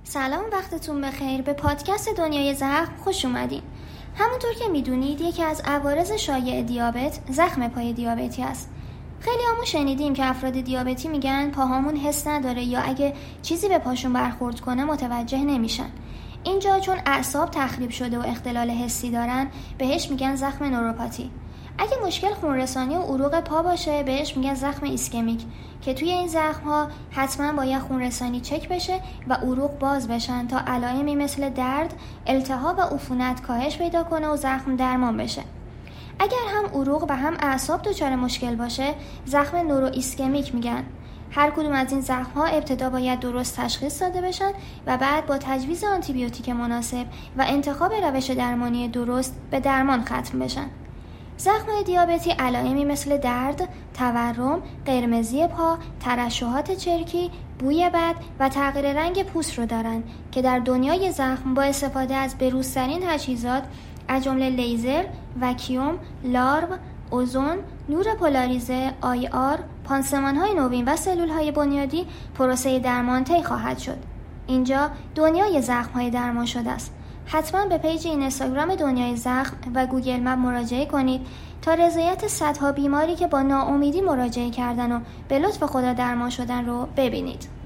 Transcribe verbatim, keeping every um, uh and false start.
سلام، وقتتون بخیر. به پادکست دنیای زخم خوش اومدین. همونطور که میدونید یکی از عوارض شایع دیابت زخم پای دیابتی است. خیلی همون شنیدیم که افراد دیابتی میگن پاهامون حس نداره یا اگه چیزی به پاشون برخورد کنه متوجه نمیشن. اینجا چون اعصاب تخریب شده و اختلال حسی دارن بهش میگن زخم نوروپاتی. اگه مشکل خونرسانی و عروق پا باشه بهش میگن زخم ایسکمیک که توی این زخم ها حتما باید خونرسانی چک بشه و عروق باز بشن تا علائمی مثل درد، التهاب و عفونت کاهش پیدا کنه و زخم درمان بشه. اگر هم عروق و هم اعصاب دچار مشکل باشه زخم نورو ایسکمیک میگن. هر کدوم از این زخم ها ابتدا باید درست تشخیص داده بشن و بعد با تجویز آنتیبیوتیک مناسب و انتخاب روش درمانی درست به درمان ختم بشن. زخم دیابتی علائمی مثل درد، تورم، قرمزی پا، ترشحات چرکی، بوی بد و تغییر رنگ پوست رو دارن که در دنیای زخم با استفاده از بروزترین تجهیزات از جمله لیزر، وکیوم، لارو، اوزون، نور پولاریزه، آی آر، پانسمان‌های نوین و سلول‌های بنیادی پروسه درمان طی خواهد شد. اینجا دنیای زخم‌های درمان شده است. حتما به پیج اینستاگرام دنیای زخم و گوگل مپ مراجعه کنید تا رضایت صدها بیماری که با ناامیدی مراجعه کردن و به لطف خدا درمان شدن رو ببینید.